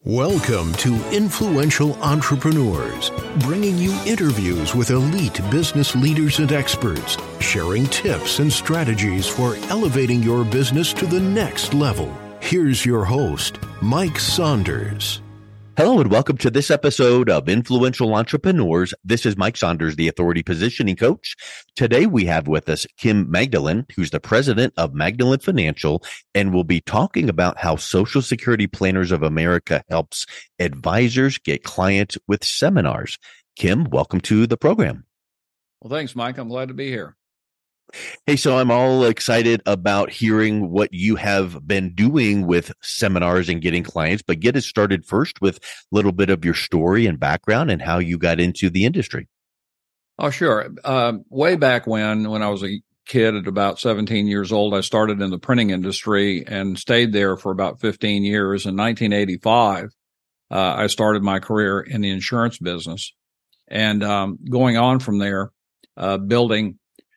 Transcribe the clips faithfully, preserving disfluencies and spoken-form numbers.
Welcome to Influential Entrepreneurs, bringing you interviews with elite business leaders and experts, sharing tips and strategies for elevating your business to the next level. Here's your host, Mike Saunders. Hello and welcome to this episode of Influential Entrepreneurs. This is Mike Saunders, the Authority Positioning Coach. Today we have with us Kim Magdalene, who's the president of Magdalene Financial, and we'll be talking about how Social Security Planners of America helps advisors get clients with seminars. Kim, welcome to the program. Well, thanks, Mike. I'm glad to be here. Hey, so I'm all excited about hearing what you have been doing with seminars and getting clients, but get us started first with a little bit of your story and background and how you got into the industry. Oh, sure. Uh, way back when, when I was a kid at about seventeen years old, I started in the printing industry and stayed there for about fifteen years. In nineteen eighty-five, uh, I started my career in the insurance business, and um, going on from there, uh, building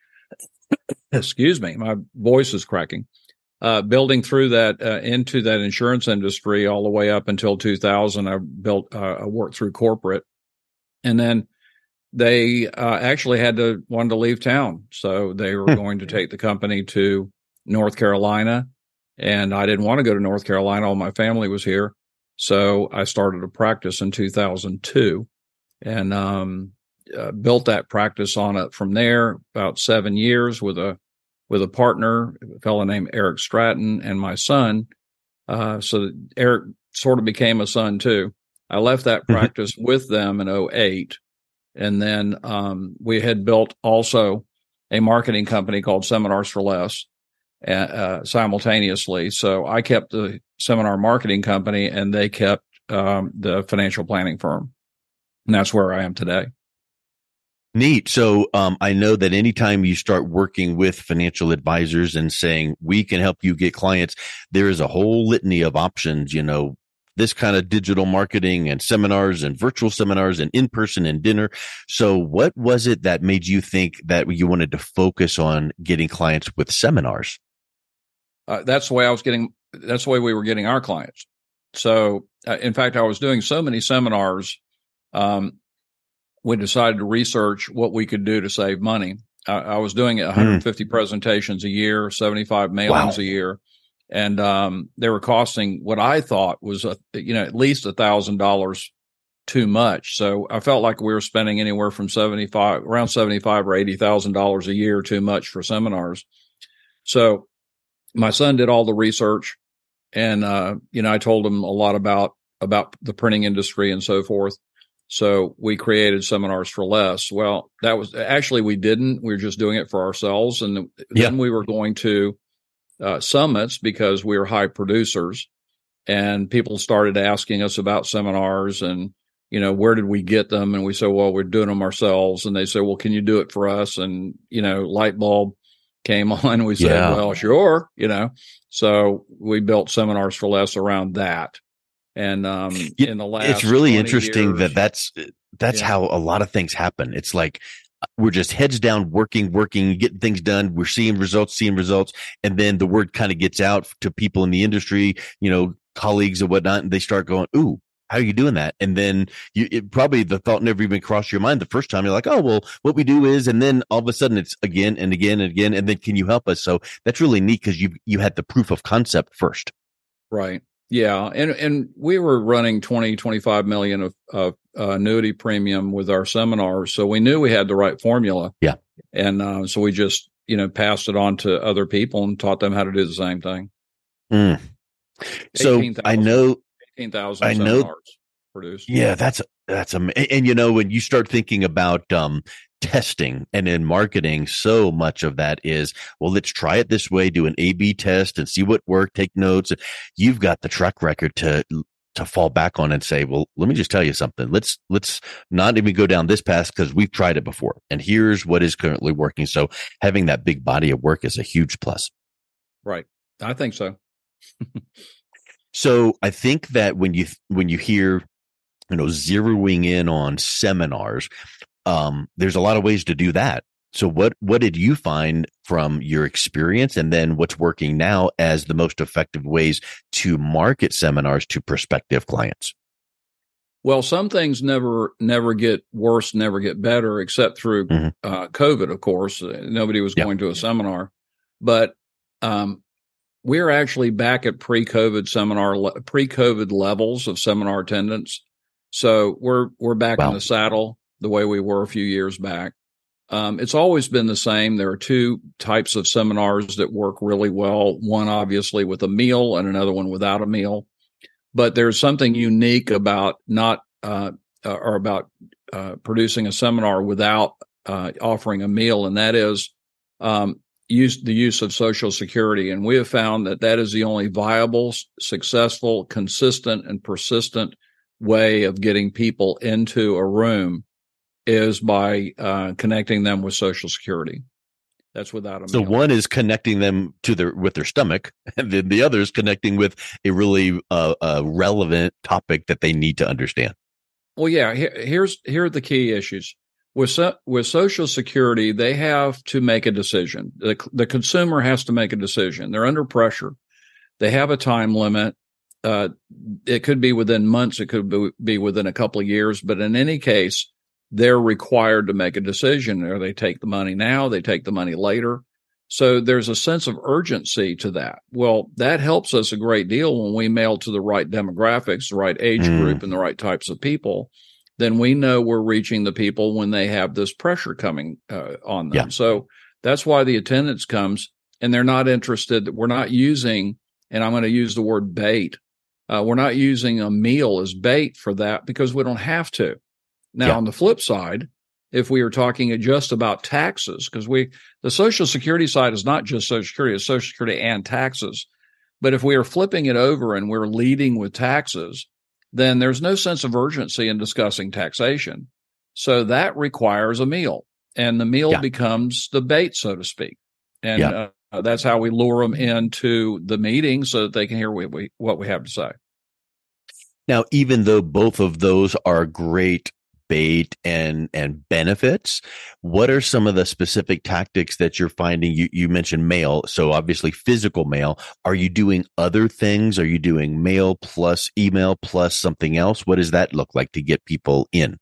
excuse me, my voice is cracking, uh, building through that, uh, into that insurance industry all the way up until two thousand. I built, uh, I worked through corporate, and then they, uh, actually had to, wanted to leave town. So they were going to take the company to North Carolina, and I didn't want to go to North Carolina. All my family was here. So I started a practice in two thousand two and, um, Uh, built that practice on it from there, about seven years with a with a partner, a fellow named Eric Stratton, and my son. Uh, so Eric sort of became a son too. I left that practice with them in oh eight, and then um, we had built also a marketing company called Seminars for Less uh, simultaneously. So I kept the seminar marketing company, and they kept um, the financial planning firm, and that's where I am today. Neat. So um, I know that anytime you start working with financial advisors and saying, we can help you get clients, there is a whole litany of options, you know, this kind of digital marketing and seminars and virtual seminars and in-person and dinner. So what was it that made you think that you wanted to focus on getting clients with seminars? Uh, that's the way I was getting, that's the way we were getting our clients. So uh, in fact, I was doing so many seminars, um, we decided to research what we could do to save money. I, I was doing one hundred fifty mm. presentations a year, seventy-five mailings wow. a year, and um, they were costing what I thought was, a, you know, at least a thousand dollars too much. So I felt like we were spending anywhere from seventy-five, around seventy-five or eighty thousand dollars a year too much for seminars. So my son did all the research, and uh, you know, I told him a lot about about the printing industry and so forth. So we created Seminars for Less. Well, that was actually, we didn't, we were just doing it for ourselves. And then yeah. we were going to uh, summits because we were high producers, and people started asking us about seminars and, you know, where did we get them? And we said, well, we're doing them ourselves. And they said, well, can you do it for us? And, you know, light bulb came on, and we said, yeah. well, sure, you know, so we built Seminars for Less around that. And um, in the last, it's really interesting years, that that's that's yeah. how a lot of things happen. It's like we're just heads down, working, working, getting things done. We're seeing results, seeing results, and then the word kind of gets out to people in the industry, you know, colleagues and whatnot, and they start going, "Ooh, how are you doing that?" And then you it, probably the thought never even crossed your mind the first time. You're like, "Oh, well, what we do is," and then all of a sudden it's again and again and again, and then can you help us? So that's really neat because you you had the proof of concept first, right? Yeah. And, and we were running twenty, twenty-five million of, of uh, annuity premium with our seminars. So we knew we had the right formula. Yeah. And uh, so we just, you know, passed it on to other people and taught them how to do the same thing. Mm. So I know, eighteen thousand I seminars know, produced. Yeah, that's, that's, am- and, and you know, when you start thinking about, um, testing and in marketing, so much of that is, well, let's try it this way, do an A B test and see what worked, take notes. You've got the track record to, to fall back on and say, well, let me just tell you something. Let's, let's not even go down this path because we've tried it before. And here's what is currently working. So having that big body of work is a huge plus. Right. I think so. So I think that when you, when you hear, you know, zeroing in on seminars, Um, there's a lot of ways to do that. So what what did you find from your experience, and then what's working now as the most effective ways to market seminars to prospective clients? Well, some things never never get worse, never get better, except through mm-hmm. uh, COVID, of course. Nobody was yeah. going to a seminar. But um, we're actually back at pre-COVID seminar, pre-COVID levels of seminar attendance. So we're we're back wow. in the saddle the way we were a few years back. Um, it's always been the same. There are two types of seminars that work really well. One, obviously, with a meal, and another one without a meal. But there's something unique about not uh, or about uh, producing a seminar without uh, offering a meal, and that is um, use the use of Social Security. And we have found that that is the only viable, successful, consistent, and persistent way of getting people into a room is by uh, connecting them with Social Security. That's without a so meal. One is connecting them to their with their stomach, and then the other is connecting with a really uh, uh, relevant topic that they need to understand. Well, yeah. Here, here's here are the key issues with so, with Social Security. They have to make a decision. The the consumer has to make a decision. They're under pressure. They have a time limit. Uh, it could be within months. It could be, be within a couple of years. But in any case, they're required to make a decision. Or they take the money now, they take the money later. So there's a sense of urgency to that. Well, that helps us a great deal when we mail to the right demographics, the right age mm. group, and the right types of people. Then we know we're reaching the people when they have this pressure coming uh, on them. Yeah. So that's why the attendance comes, and they're not interested. We're not using, and I'm going to use the word bait. Uh, we're not using a meal as bait for that because we don't have to. Now, yeah. on the flip side, if we are talking just about taxes, because we the Social Security side is not just Social Security, it's Social Security and taxes. But if we are flipping it over and we're leading with taxes, then there's no sense of urgency in discussing taxation. So that requires a meal, and the meal yeah. becomes the bait, so to speak. And yeah. uh, that's how we lure them into the meeting so that they can hear what we, what we have to say. Now, even though both of those are great bait and and benefits, what are some of the specific tactics that you're finding? You you mentioned mail, so obviously physical mail. Are you doing other things? Are you doing mail plus email plus something else? What does that look like to get people in?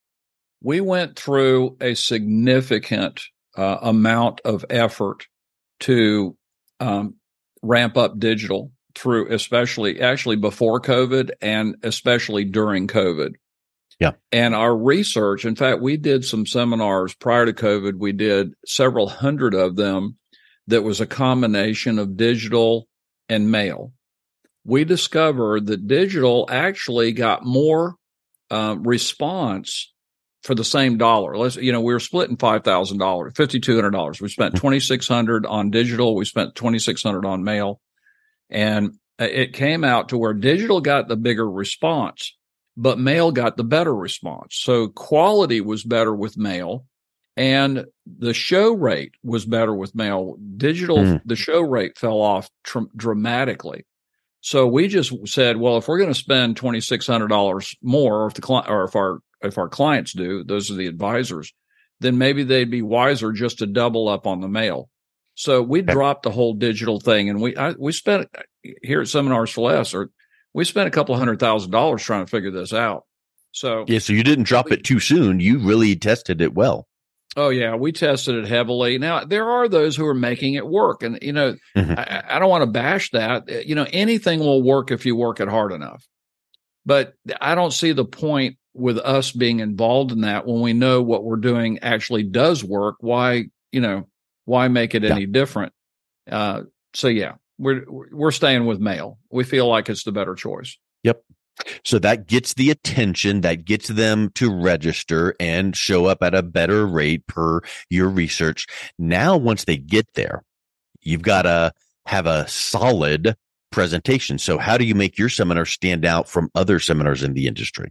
We went through a significant uh, amount of effort to um, ramp up digital through, especially actually before COVID and especially during COVID. Yeah. And our research, in fact, we did some seminars prior to COVID. We did several hundred of them that was a combination of digital and mail. We discovered that digital actually got more uh, response for the same dollar. Let's, you know, we were splitting five thousand dollars, five thousand two hundred dollars. We spent twenty-six hundred dollars on digital. We spent twenty-six hundred dollars on mail. And it came out to where digital got the bigger response, but mail got the better response. So quality was better with mail, and the show rate was better with mail. Digital, mm. the show rate fell off tr- dramatically. So we just said, well, if we're going to spend twenty-six hundred dollars more, or if the cli- or if our if our clients do, those are the advisors, then maybe they'd be wiser just to double up on the mail. So we dropped the whole digital thing, and we I, we spent here at Seminars for Less, or we spent a couple hundred thousand dollars trying to figure this out. So yeah, so you didn't drop we, it too soon. You really tested it well. Oh yeah, we tested it heavily. Now there are those who are making it work, and you know, mm-hmm. I, I don't want to bash that. You know, anything will work if you work it hard enough. But I don't see the point with us being involved in that when we know what we're doing actually does work. Why, you know, why make it any yeah. different? Uh, so yeah, we're we're staying with mail. We feel like it's the better choice. Yep. So that gets the attention, that gets them to register and show up at a better rate per your research. Now, once they get there, you've got to have a solid presentation. So how do you make your seminar stand out from other seminars in the industry?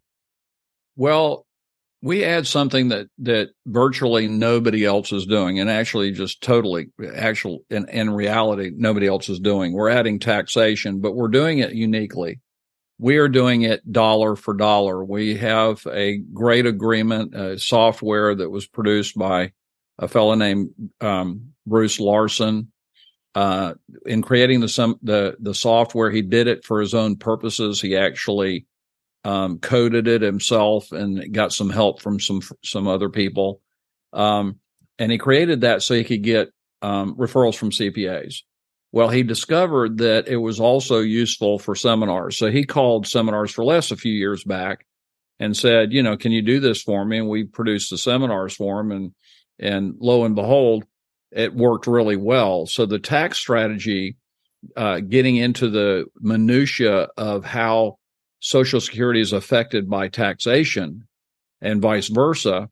Well, we add something that, that virtually nobody else is doing, and actually just totally actual in, in reality, nobody else is doing. We're adding taxation, but we're doing it uniquely. We are doing it dollar for dollar. We have a great agreement, uh, software that was produced by a fellow named um, Bruce Larson. Uh, in creating the some the the software, he did it for his own purposes. He actually um, coded it himself and got some help from some some other people. Um, and he created that so he could get um, referrals from C P As. Well, he discovered that it was also useful for seminars. So he called Seminars for Less a few years back and said, you know, can you do this for me? And we produced the seminars for him. And, and lo and behold, it worked really well. So the tax strategy, uh, getting into the minutia of how Social Security is affected by taxation and vice versa,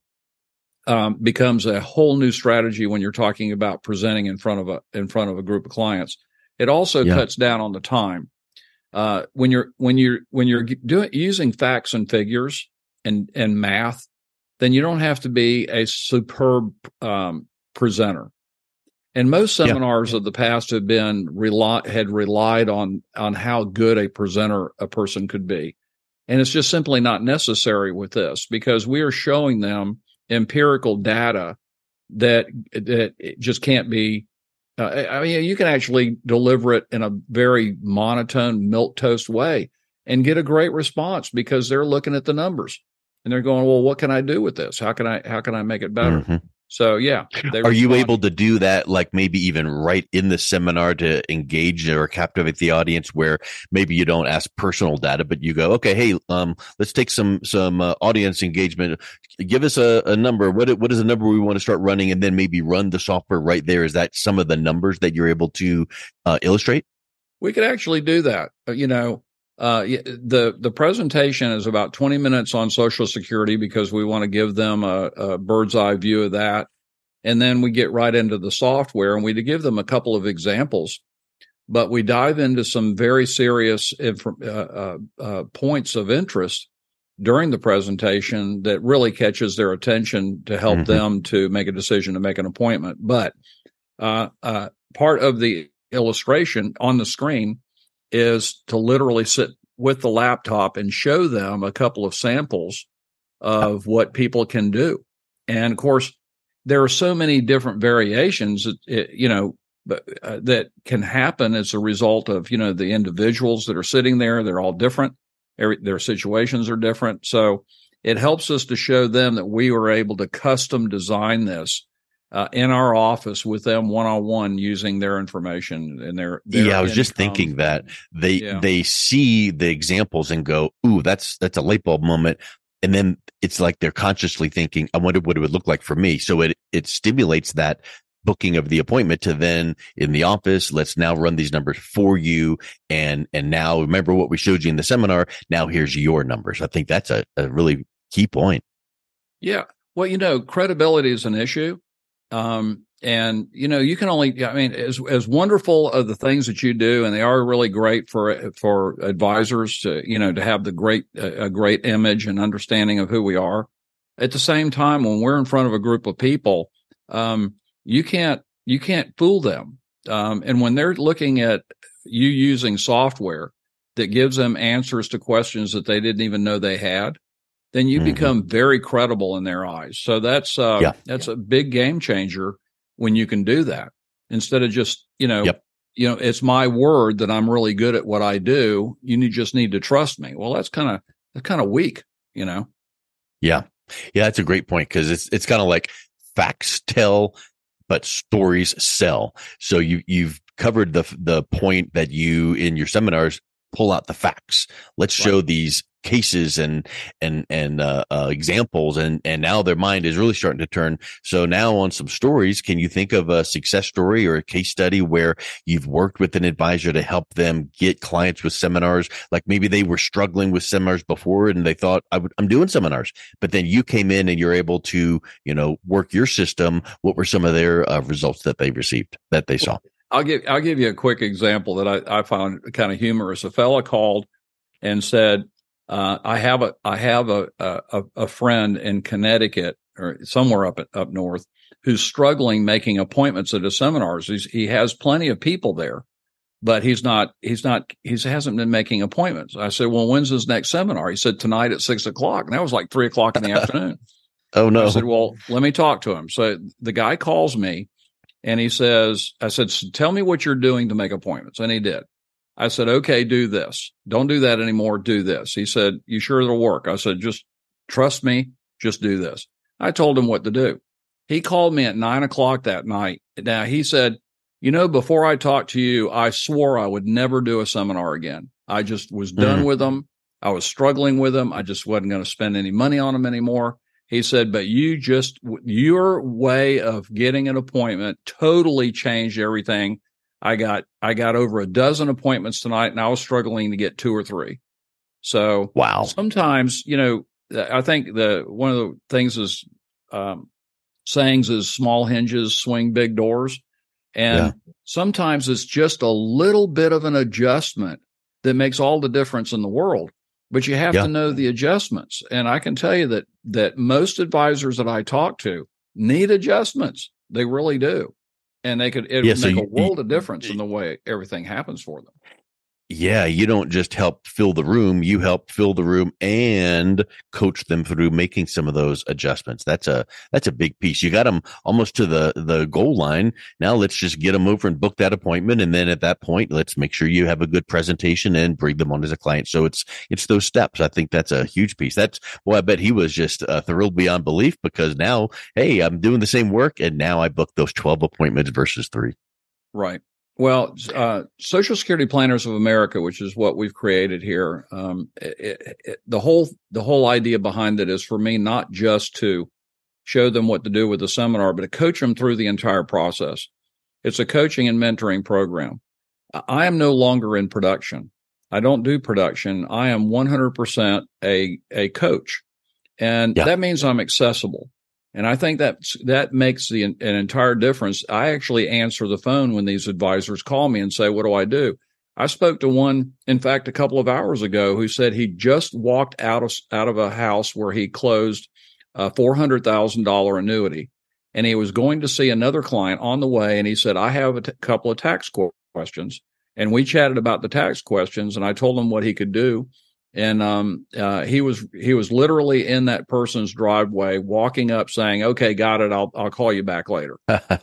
Um, becomes a whole new strategy when you're talking about presenting in front of a in front of a group of clients. It also yeah. cuts down on the time. Uh, when you're when you're when you're doing using facts and figures and and math, then you don't have to be a superb um, presenter. And most seminars yeah. of the past have been rely had relied on on how good a presenter a person could be, and it's just simply not necessary with this because we are showing them empirical data that that it just can't be. Uh, I mean, you can actually deliver it in a very monotone, milquetoast way and get a great response because they're looking at the numbers and they're going, "Well, what can I do with this? How can I how can I make it better?" Mm-hmm. So, yeah. Are you able to do that, like maybe even right in the seminar to engage or captivate the audience where maybe you don't ask personal data, but you go, okay, hey, um, let's take some some uh, audience engagement. Give us a, a number. What what is the number we want to start running? And then maybe run the software right there. Is that some of the numbers that you're able to uh, illustrate? We could actually do that. You know, uh, the the presentation is about twenty minutes on Social Security because we want to give them a, a bird's eye view of that. And then we get right into the software and we give them a couple of examples, but we dive into some very serious inf- uh, uh, uh, points of interest during the presentation that really catches their attention to help mm-hmm. them to make a decision to make an appointment. But uh, uh, part of the illustration on the screen is to literally sit with the laptop and show them a couple of samples of what people can do. And of course, there are so many different variations, that, you know, uh, that can happen as a result of, you know, the individuals that are sitting there. They're all different. Every, their situations are different. So it helps us to show them that we were able to custom design this uh, in our office with them one-on-one using their information and their, their yeah, I was income. just thinking that they, yeah. they see the examples and go, ooh, that's, that's a light bulb moment. And then it's like they're consciously thinking, I wonder what it would look like for me. So it, it stimulates that booking of the appointment to then in the office, let's now run these numbers for you. And, and now remember what we showed you in the seminar. Now here's your numbers. I think that's a, a really key point. Yeah. Well, you know, credibility is an issue. Um, and, you know, you can only, I mean, as, as wonderful of the things that you do, and they are really great for, for advisors to, you know, to have the great, a great image and understanding of who we are. At the same time, when we're in front of a group of people, um, you can't, you can't fool them. Um, and when they're looking at you using software that gives them answers to questions that they didn't even know they had, then you mm-hmm. become very credible in their eyes. So that's, uh, yeah. that's a big game changer when you can do that instead of just, you know, yep. you know, it's my word that I'm really good at what I do. You need, just need to trust me. Well, that's kind of, that's kind of weak, you know? Yeah. Yeah. That's a great point. Cause it's, it's kind of like facts tell, but stories sell. So you, you've covered the, the point that you in your seminars pull out the facts. Let's right. show these cases and, and, and, uh, uh, examples. And, and now their mind is really starting to turn. So now on some stories, can you think of a success story or a case study where you've worked with an advisor to help them get clients with seminars? Like maybe they were struggling with seminars before and they thought I would, I'm doing seminars, but then you came in and you're able to, you know, work your system. What were some of their uh, results that they received, that they saw? I'll give, I'll give you a quick example that I, I found kind of humorous. A fella called and said, Uh, I have a, I have a, a, a friend in Connecticut or somewhere up, up north who's struggling making appointments at his seminars. He's, he has plenty of people there, but he's not, he's not, he hasn't been making appointments. I said, well, when's his next seminar? He said tonight at six o'clock. And that was like three o'clock in the afternoon. Oh, no. I said, well, let me talk to him. So the guy calls me and he says, I said, so tell me what you're doing to make appointments. And he did. I said, okay, do this. Don't do that anymore. Do this. He said, you sure it'll work? I said, just trust me. Just do this. I told him what to do. He called me at nine o'clock that night. Now he said, you know, before I talked to you, I swore I would never do a seminar again. I just was done mm-hmm. with them. I was struggling with them. I just wasn't going to spend any money on them anymore. He said, but you just, your way of getting an appointment totally changed everything. I got, I got over a dozen appointments tonight and I was struggling to get two or three. So wow. Sometimes, you know, I think the, one of the things is, um, sayings is small hinges swing big doors. And yeah. sometimes it's just a little bit of an adjustment that makes all the difference in the world. But you have yeah. to know the adjustments. And I can tell you that that most advisors that I talk to need adjustments. They really do. And they could it yeah, would so make you, a world of difference you, in the way everything happens for them. Yeah, you don't just help fill the room, you help fill the room and coach them through making some of those adjustments. That's a that's a big piece. You got them almost to the the goal line. Now let's just get them over and book that appointment, and then at that point, let's make sure you have a good presentation and bring them on as a client. So it's it's those steps. I think that's a huge piece. That's well, I bet he was just uh, thrilled beyond belief because now, hey, I'm doing the same work, and now I book those twelve appointments versus three. Right. Well, uh, Social Security Planners of America, which is what we've created here, um, it, it, the whole the whole idea behind it is for me not just to show them what to do with the seminar, but to coach them through the entire process. It's a coaching and mentoring program. I am no longer in production. I don't do production. I am one hundred percent a a coach, and yeah. that means I'm accessible. And I think that that makes the an entire difference. I actually answer the phone when these advisors call me and say, what do I do? I spoke to one, in fact, a couple of hours ago who said he just walked out of out of a house where he closed a four hundred thousand dollars annuity. And he was going to see another client on the way. And he said, I have a t- couple of tax questions. And we chatted about the tax questions. And I told him what he could do. And um, uh, he was he was literally in that person's driveway, walking up, saying, "Okay, got it. I'll I'll call you back later."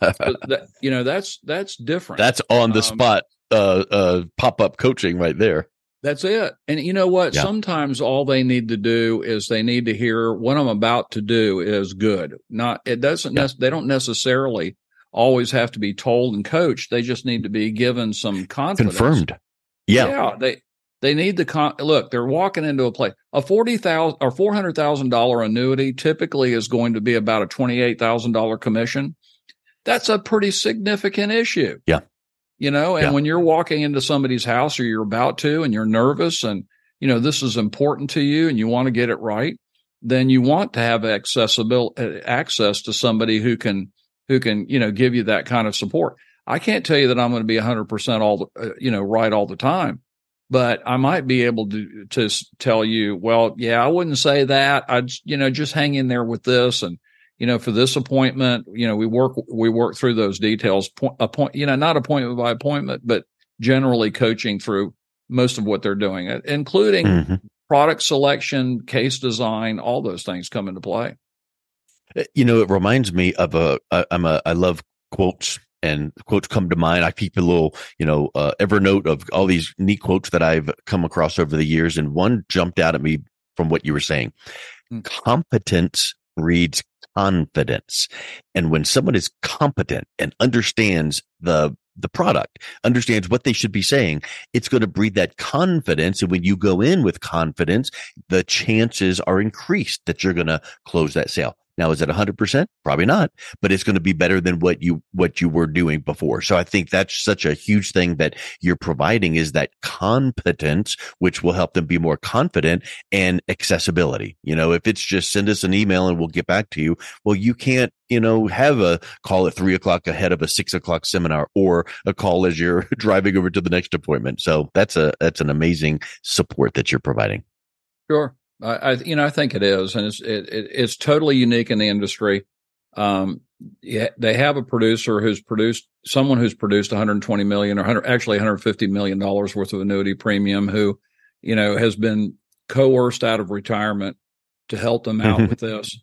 that, you know, that's that's different. That's on the um, spot uh, uh, pop up coaching right there. That's it. And you know what? Yeah. Sometimes all they need to do is they need to hear what I'm about to do is good. Not it doesn't. Yeah. Ne- they don't necessarily always have to be told and coached. They just need to be given some confidence. Confirmed. Yeah. Yeah. They. They need the con- look. They're walking into a place. A forty thousand or four hundred thousand dollar annuity typically is going to be about a twenty eight thousand dollar commission. That's a pretty significant issue. Yeah, you know. And yeah. when you're walking into somebody's house, or you're about to, and you're nervous, and you know this is important to you, and you want to get it right, then you want to have accessible access to somebody who can who can you know give you that kind of support. I can't tell you that I'm going to be one hundred percent all the, uh, you know right all the time. But I might be able to to tell you, well, yeah, I wouldn't say that. I'd, you know, just hang in there with this. And, you know, for this appointment, you know, we work we work through those details, point, appoint, you know, not appointment by appointment, but generally coaching through most of what they're doing, including mm-hmm. product selection, case design, all those things come into play. You know, it reminds me of a, a I'm a, I love quotes. And quotes come to mind. I keep a little, you know, uh, Evernote of all these neat quotes that I've come across over the years. And one jumped out at me from what you were saying. Mm. Competence breeds confidence. And when someone is competent and understands the the product, understands what they should be saying, it's going to breed that confidence. And when you go in with confidence, the chances are increased that you're going to close that sale. Now, is it one hundred percent? Probably not, but it's going to be better than what you what you were doing before. So I think that's such a huge thing that you're providing is that competence, which will help them be more confident, and accessibility. You know, if it's just send us an email and we'll get back to you, well, you can't, you know, have a call at three o'clock ahead of a six o'clock seminar or a call as you're driving over to the next appointment. So that's a that's an amazing support that you're providing. Sure. I, I, you know, I think it is, and it's it, it, it's totally unique in the industry. Um, yeah, they have a producer who's produced someone who's produced one hundred twenty million or one hundred, actually one hundred fifty million dollars worth of annuity premium, who, you know, has been coerced out of retirement to help them out with this.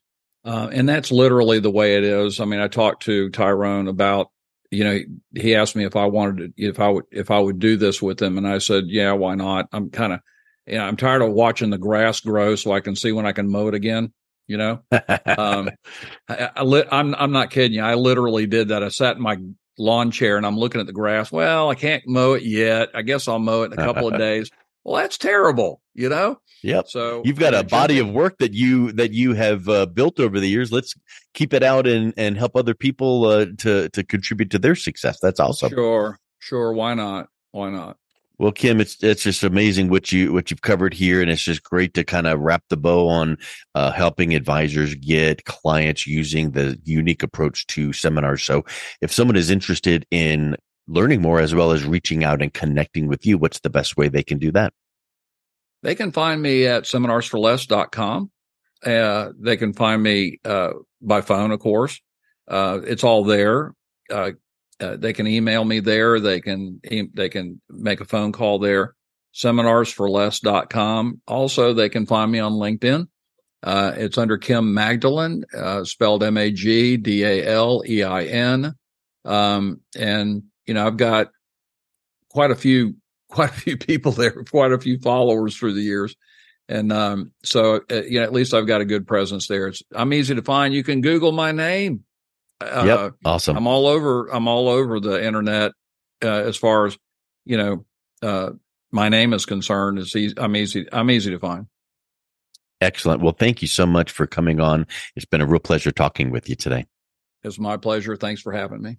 Uh, and that's literally the way it is. I mean, I talked to Tyrone about, you know, he asked me if I wanted to, if I would, if I would do this with him. And I said, yeah, why not? I'm kind of, you know, I'm tired of watching the grass grow so I can see when I can mow it again. You know, um, I, I li- I'm, I'm not kidding you. I literally did that. I sat in my lawn chair and I'm looking at the grass. Well, I can't mow it yet. I guess I'll mow it in a couple of days. Well, that's terrible, you know? Yep. So you've got uh, a body just, of work that you, that you have uh, built over the years. Let's keep it out and, and help other people uh, to, to contribute to their success. That's awesome. Sure. Sure. Why not? Why not? Well, Kim, it's it's just amazing what you what you've covered here, and it's just great to kind of wrap the bow on uh, helping advisors get clients using the unique approach to seminars. So, if someone is interested in learning more as well as reaching out and connecting with you, what's the best way they can do that? They can find me at seminars for less dot com. Uh, they can find me uh, by phone, of course. Uh, it's all there. Uh, Uh, they can email me there. They can they can make a phone call there. seminars for less dot com. Also, they can find me on LinkedIn. Uh, it's under Kim Magdalin, uh, spelled M A G D A L E I N. Um, and you know, I've got quite a few quite a few people there, quite a few followers through the years. And um, so, uh, you know, at least I've got a good presence there. It's, I'm easy to find. You can Google my name. Uh, yep. Awesome. I'm all over, I'm all over the internet, uh, as far as, you know, uh, my name is concerned. It's easy, I'm easy, I'm easy to find. Excellent. Well, thank you so much for coming on. It's been a real pleasure talking with you today. It's my pleasure. Thanks for having me.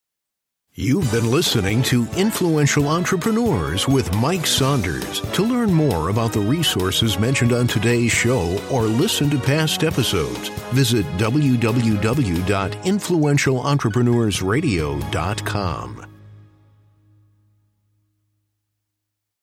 You've been listening to Influential Entrepreneurs with Mike Saunders. To learn more about the resources mentioned on today's show or listen to past episodes, visit w w w dot influential entrepreneurs radio dot com.